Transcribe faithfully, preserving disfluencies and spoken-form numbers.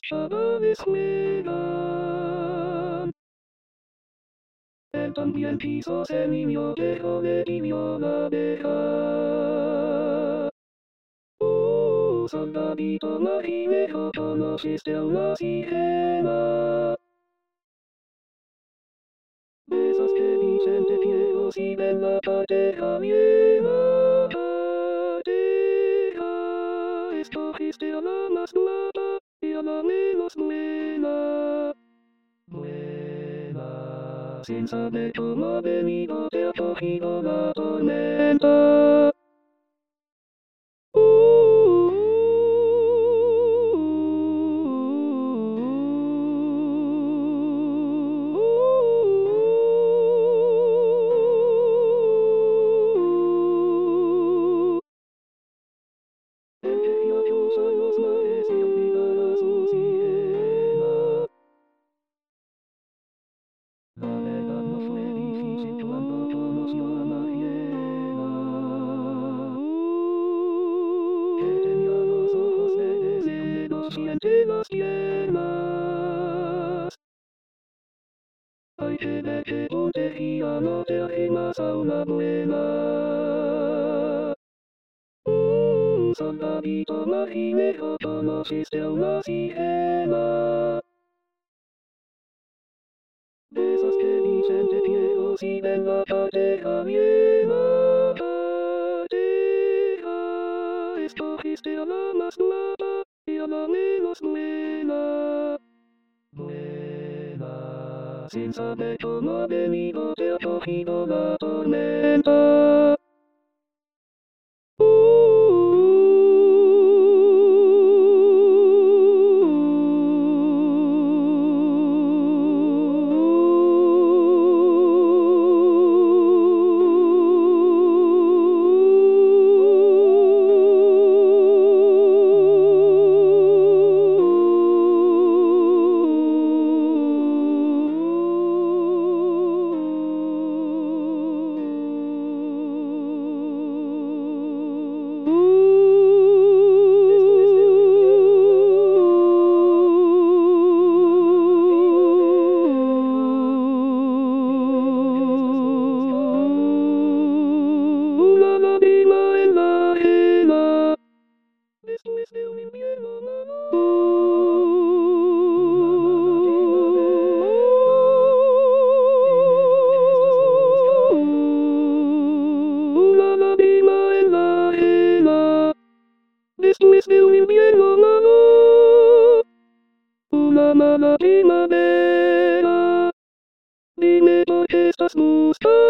chavales juegan. Él también quiso ser niño, pero le pidió la abeja. Oh, soldadito marinero, ¿conociste a una sirena? De esas que dicen de viejos y ven la patera llena. Patera, escogiste a la más guapa y a la menos buena. Buena, sin saber cómo ha venido te ha cogido la tormenta. Envió Dios a los mares y olvidará su sirena. La verdad no fue difícil cuando conoció a Mariela, que tenía los ojos verdes y un dedo entre las piernas. Hay que ver que puntería no te arrimas a una buena. Un soldadito marinero, ¿conociste a una sirena? De esos que dicen de viejos y ven la patera llena. Patera, escogiste a la más guapa y a la menos buena. Buena, sin saber cómo ha venido te ha cogido la tormenta. Una lágrima en la arena, después de un invierno malo. Una lágrima en la arena, después de un invierno malo. Una mala primavera, dime por qué estás buscando.